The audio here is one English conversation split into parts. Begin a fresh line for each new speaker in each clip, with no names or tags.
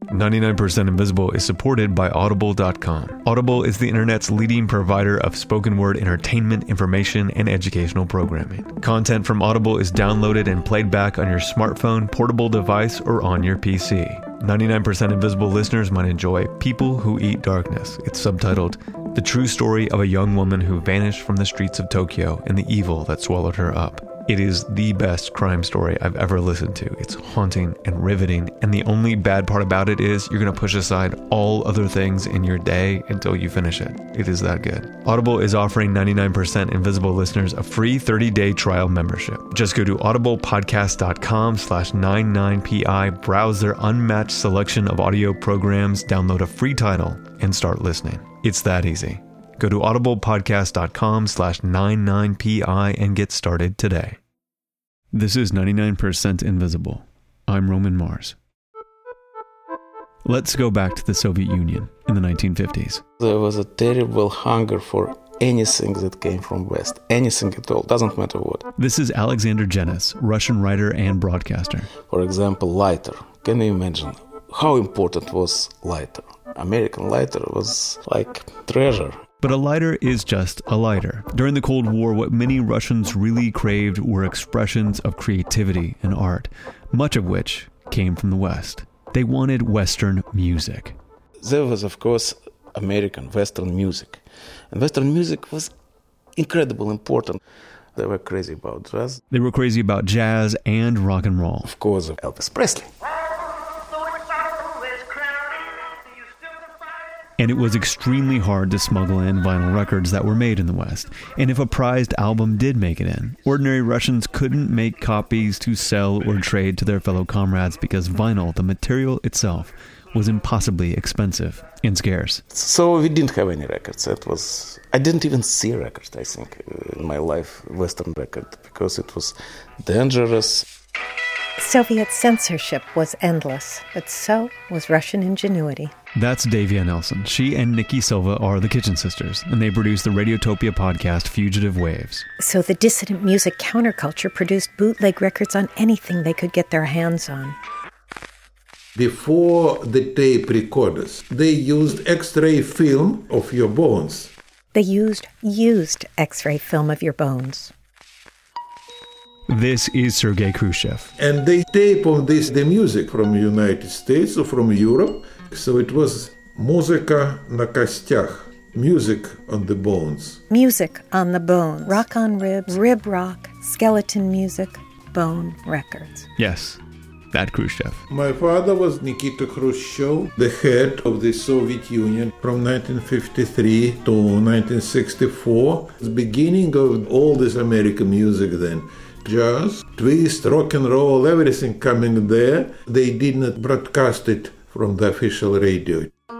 99% Invisible is supported by Audible.com. Audible is the internet's leading provider of spoken word entertainment, information, and educational programming. Content from Audible is downloaded and played back on your smartphone, portable device, or on your PC. 99% Invisible listeners might enjoy People Who Eat Darkness. It's subtitled The True Story of a Young Woman Who Vanished from the Streets of Tokyo and the Evil That Swallowed Her Up. It is the best crime story I've ever listened to. It's haunting and riveting, and the only bad part about it is you're going to push aside all other things in your day until you finish it. It is that good. Audible is offering 99% Invisible listeners a free 30-day trial membership. Just go to audiblepodcast.com/99pi, browse their unmatched selection of audio programs, download a free title, and start listening. It's that easy. Go to audiblepodcast.com/99pi and get started today. This is 99% Invisible. I'm Roman Mars. Let's go back to the Soviet Union in the 1950s.
There was a terrible hunger for anything that came from West. Anything at all. Doesn't matter what.
This is Alexander Jenis, Russian writer and broadcaster.
For example, lighter. Can you imagine how important was lighter? American lighter was like treasure.
But a lighter is just a lighter. During the Cold War, what many Russians really craved were expressions of creativity and art, much of which came from the West. They wanted Western music.
There was, of course, American Western music. And Western music was incredibly important. They were crazy about jazz.
They were crazy about jazz and rock and roll.
Of course, Elvis Presley.
And it was extremely hard to smuggle in vinyl records that were made in the West. And if a prized album did make it in, ordinary Russians couldn't make copies to sell or trade to their fellow comrades because vinyl, the material itself, was impossibly expensive and scarce.
So we didn't have any records. I didn't even see a record, I think, in my life, Western record, because it was dangerous.
Soviet censorship was endless, but so was Russian ingenuity.
That's Davia Nelson. She and Nikki Silva are the Kitchen Sisters, and they produce the Radiotopia podcast Fugitive Waves.
So the dissident music counterculture produced bootleg records on anything they could get their hands on.
Before the tape recorders, they used X-ray film of your bones.
They used X-ray film of your bones.
This is Sergei Khrushchev.
And they tape on this the music from the United States or from Europe. So it was muzika na kostях, music on the bones.
Music on the bones. Rock on ribs, rib rock, skeleton music, bone records.
Yes, that Khrushchev.
My father was Nikita Khrushchev, the head of the Soviet Union from 1953 to 1964. The beginning of all this American music then. Jazz, twist, rock and roll, everything coming there. They did not broadcast it from the official radio.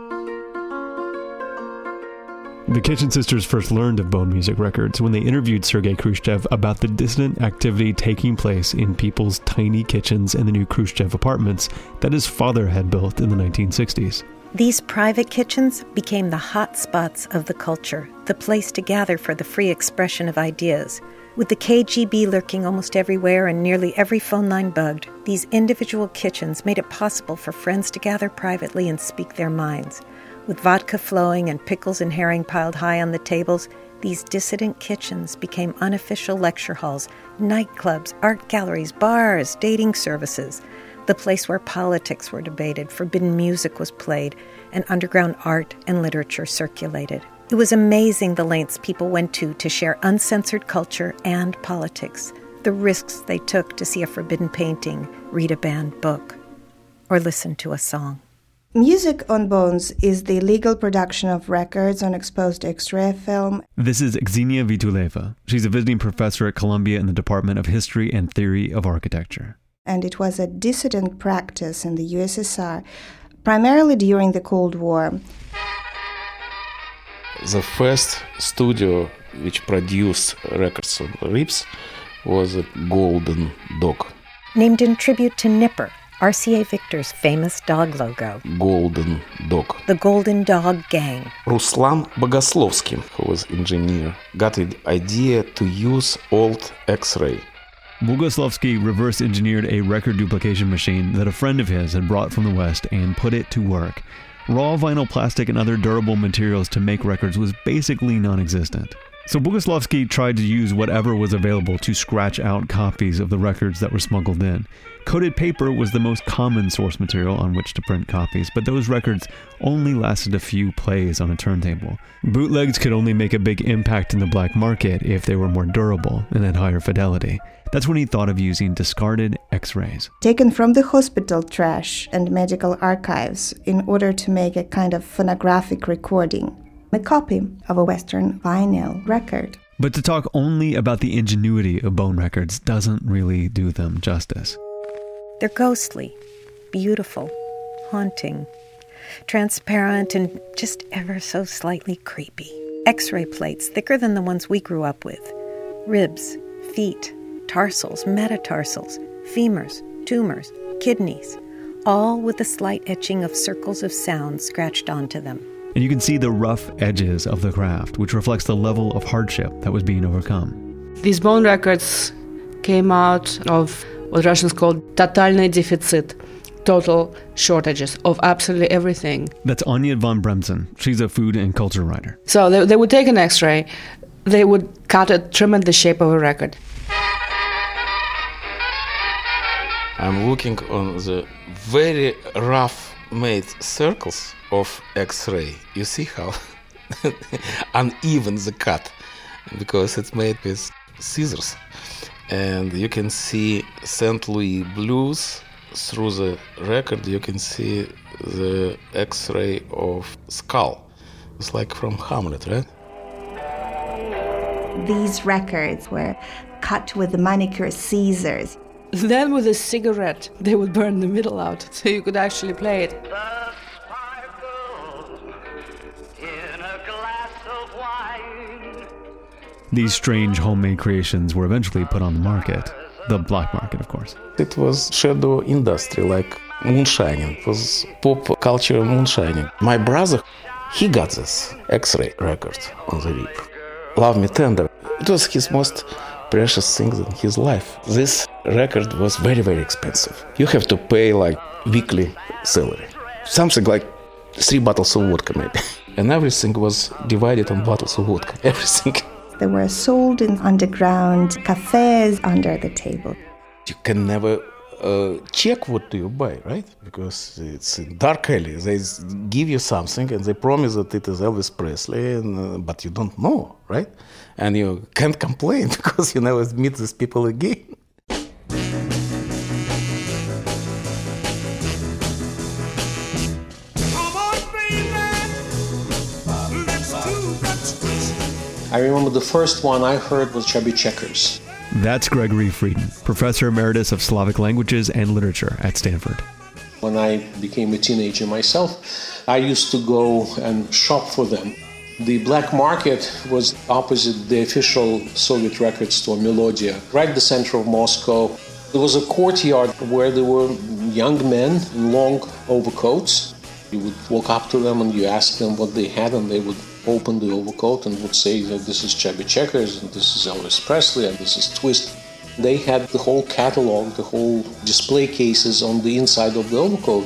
The Kitchen Sisters first learned of Bone Music Records when they interviewed Sergei Khrushchev about the dissident activity taking place in people's tiny kitchens in the new Khrushchev apartments that his father had built in the 1960s.
These private kitchens became the hot spots of the culture, the place to gather for the free expression of ideas. With the KGB lurking almost everywhere and nearly every phone line bugged, these individual kitchens made it possible for friends to gather privately and speak their minds. With vodka flowing and pickles and herring piled high on the tables, these dissident kitchens became unofficial lecture halls, nightclubs, art galleries, bars, dating services, the place where politics were debated, forbidden music was played, and underground art and literature circulated. It was amazing the lengths people went to share uncensored culture and politics, the risks they took to see a forbidden painting, read a banned book, or listen to a song.
Music on Bones is the legal production of records on exposed X-ray film.
This is Xenia Vituleva. She's a visiting professor at Columbia in the Department of History and Theory of Architecture.
And it was a dissident practice in the USSR, primarily during the Cold War.
The first studio which produced records on ribs was a Golden Dog.
Named in tribute to Nipper, RCA Victor's famous dog logo.
Golden Dog.
The Golden Dog Gang.
Ruslan Bogoslovsky, who was engineer, got the idea to use old X-ray
Boguslavsky reverse engineered a record duplication machine that a friend of his had brought from the West and put it to work. Raw vinyl plastic and other durable materials to make records was basically non-existent. So Boguslavsky tried to use whatever was available to scratch out copies of the records that were smuggled in. Coated paper was the most common source material on which to print copies, but those records only lasted a few plays on a turntable. Bootlegs could only make a big impact in the black market if they were more durable and had higher fidelity. That's when he thought of using discarded X-rays.
Taken from the hospital trash and medical archives in order to make a kind of phonographic recording, a copy of a Western vinyl record.
But to talk only about the ingenuity of bone records doesn't really do them justice.
They're ghostly, beautiful, haunting, transparent, and just ever so slightly creepy. X-ray plates thicker than the ones we grew up with. Ribs, feet, tarsals, metatarsals, femurs, tumors, kidneys, all with a slight etching of circles of sound scratched onto them.
And you can see the rough edges of the craft, which reflects the level of hardship that was being overcome.
These bone records came out of what Russians call totalny deficit, total shortages of absolutely everything.
That's Anya von Bremsen. She's a food and culture writer.
So they would take an X-ray, they would cut it, trim it the shape of a record.
I'm looking on the very rough made circles of X-ray. You see how uneven the cut, because it's made with scissors. And you can see St. Louis blues through the record. You can see the X-ray of skull. It's like from Hamlet, right?
These records were cut with the manicure scissors.
Then with a cigarette, they would burn the middle out, so you could actually play it.
These strange homemade creations were eventually put on the market. The black market, of course.
It was shadow industry, like moonshining. It was pop culture moonshining. My brother, he got this X-ray record on the rip. Love Me Tender. It was his most precious thing in his life. This record was very, very expensive. You have to pay like weekly salary. Something like 3 bottles of vodka maybe. And everything was divided on bottles of vodka. Everything.
They were sold in underground cafes under the table.
You can never check what do you buy, right? Because it's in dark alley. They give you something and they promise that it is Elvis Presley, but you don't know, right? And you can't complain because you never meet these people again.
I remember the first one I heard was Chubby Checkers.
That's Gregory Frieden, Professor Emeritus of Slavic Languages and Literature at Stanford.
When I became a teenager myself, I used to go and shop for them. The black market was opposite the official Soviet record store, Melodia, right in the center of Moscow. There was a courtyard where there were young men in long overcoats. You would walk up to them and you ask them what they had, and they would open the overcoat and would say that this is Chubby Checkers, and this is Elvis Presley, and this is Twist. They had the whole catalog, the whole display cases on the inside of the overcoat.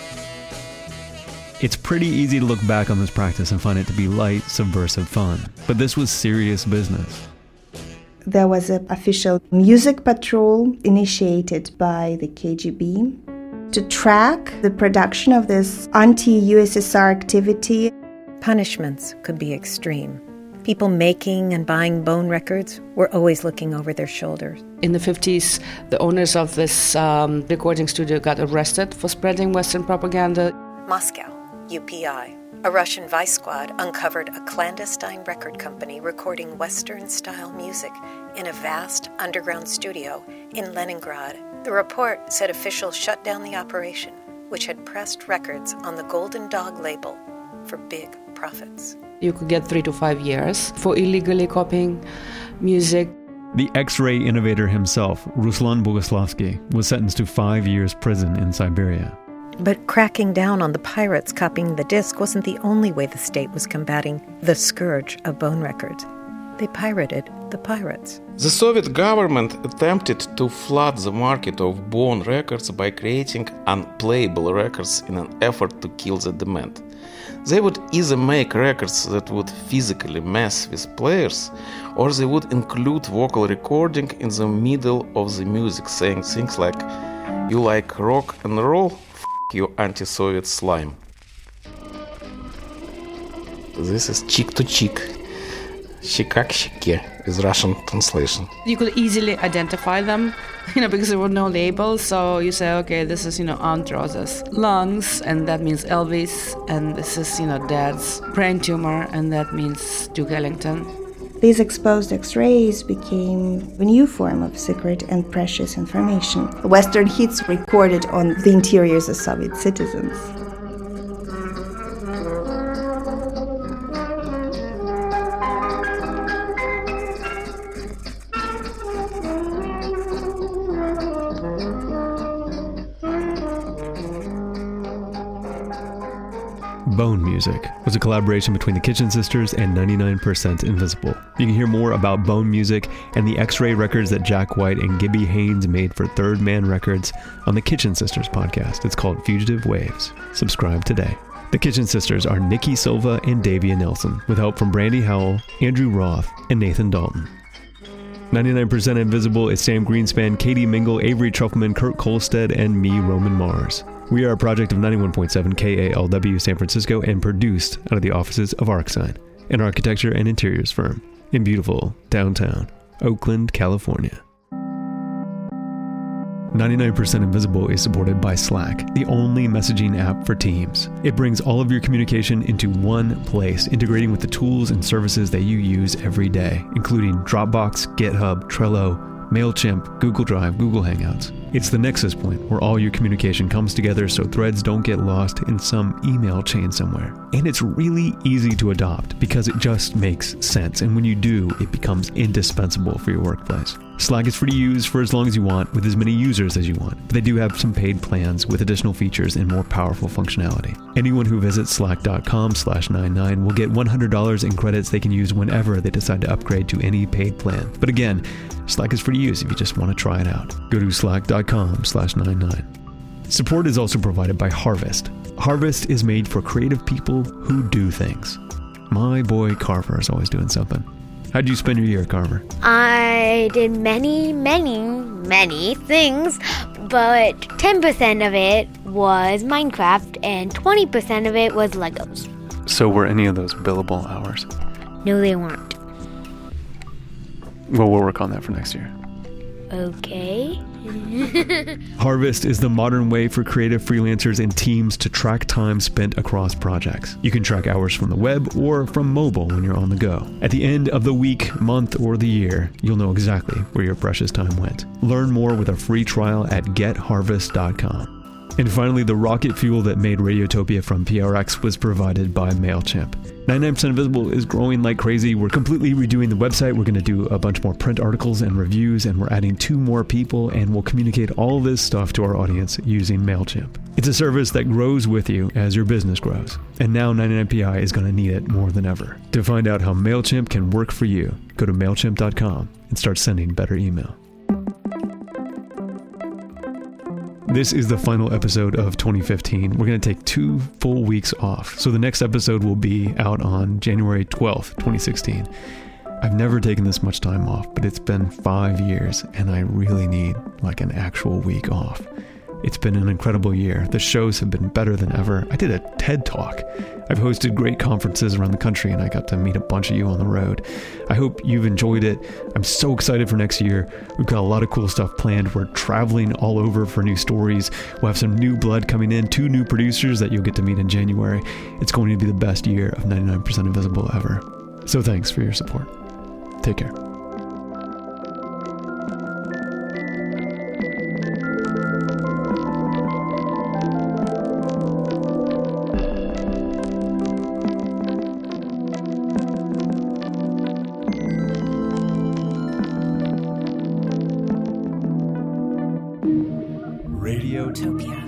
It's pretty easy to look back on this practice and find it to be light, subversive fun. But this was serious business.
There was an official music patrol initiated by the KGB to track the production of this anti-USSR activity.
Punishments could be extreme. People making and buying bone records were always looking over their shoulders.
In the 50s, the owners of this recording studio got arrested for spreading Western propaganda.
Moscow, UPI, a Russian vice squad uncovered a clandestine record company recording Western-style music in a vast underground studio in Leningrad. The report said officials shut down the operation, which had pressed records on the Golden Dog label for big profits.
You could get 3 to 5 years for illegally copying music.
The X-ray innovator himself, Ruslan Boguslavsky, was sentenced to 5 years prison in Siberia.
But cracking down on the pirates copying the disc wasn't the only way the state was combating the scourge of bone records. they pirated the pirates.
The Soviet government attempted to flood the market of born records by creating unplayable records in an effort to kill the demand. They would either make records that would physically mess with players, or they would include vocal recording in the middle of the music, saying things like, "You like rock and roll? F*** you anti-Soviet slime." This is cheek to cheek. Щека к щеке is Russian translation.
You could easily identify them, because there were no labels. So you say, okay, this is, Aunt Rosa's lungs, and that means Elvis, and this is, Dad's brain tumor, and that means Duke Ellington.
These exposed X-rays became a new form of secret and precious information. Western hits recorded on the interiors of Soviet citizens.
Bone Music was a collaboration between the Kitchen Sisters and 99% Invisible. You can hear more about Bone Music and the X-Ray records that Jack White and Gibby Haynes made for Third Man Records on the Kitchen Sisters podcast. It's called Fugitive Waves. Subscribe today. The Kitchen Sisters are Nikki Silva and Davia Nelson, with help from Brandy Howell, Andrew Roth, and Nathan Dalton. 99% Invisible is Sam Greenspan, Katie Mingle, Avery Truffleman, Kurt Kolstad, and me, Roman Mars. We are a project of 91.7 KALW San Francisco and produced out of the offices of ArcSign, an architecture and interiors firm in beautiful downtown Oakland, California. 99% Invisible is supported by Slack, the only messaging app for teams. It brings all of your communication into one place, integrating with the tools and services that you use every day, including Dropbox, GitHub, Trello, MailChimp, Google Drive, Google Hangouts. It's the nexus point where all your communication comes together so threads don't get lost in some email chain somewhere. And it's really easy to adopt because it just makes sense. And when you do, it becomes indispensable for your workplace. Slack is free to use for as long as you want, with as many users as you want. But they do have some paid plans with additional features and more powerful functionality. Anyone who visits slack.com/99 will get $100 in credits they can use whenever they decide to upgrade to any paid plan. But again, Slack is free to use if you just want to try it out. Go to slack.com/99. Support is also provided by Harvest. Harvest is made for creative people who do things. My boy Carver is always doing something. How'd you spend your year, Carver?
I did many things, but 10% of it was Minecraft and 20% of it was Legos.
So were any of those billable hours?
No, they weren't.
Well, we'll work on that for next year.
Okay.
Harvest is the modern way for creative freelancers and teams to track time spent across projects. You can track hours from the web or from mobile when you're on the go. At the end of the week, month, or the year, you'll know exactly where your precious time went. Learn more with a free trial at getharvest.com. And finally, the rocket fuel that made Radiotopia from PRX was provided by MailChimp. 99% Invisible is growing like crazy. We're completely redoing the website. We're going to do a bunch more print articles and reviews, and we're adding 2 more people, and we'll communicate all this stuff to our audience using MailChimp. It's a service that grows with you as your business grows. And now 99PI is going to need it more than ever. To find out how MailChimp can work for you, go to MailChimp.com and start sending better email. This is the final episode of 2015. We're going to take 2 full weeks off. So the next episode will be out on January 12th, 2016. I've never taken this much time off, but it's been 5 years and I really need like an actual week off. It's been an incredible year. The shows have been better than ever. I did a TED Talk. I've hosted great conferences around the country and I got to meet a bunch of you on the road. I hope you've enjoyed it. I'm so excited for next year. We've got a lot of cool stuff planned. We're traveling all over for new stories. We'll have some new blood coming in, 2 new producers that you'll get to meet in January. It's going to be the best year of 99% Invisible ever. So thanks for your support. Take care.
Radiotopia.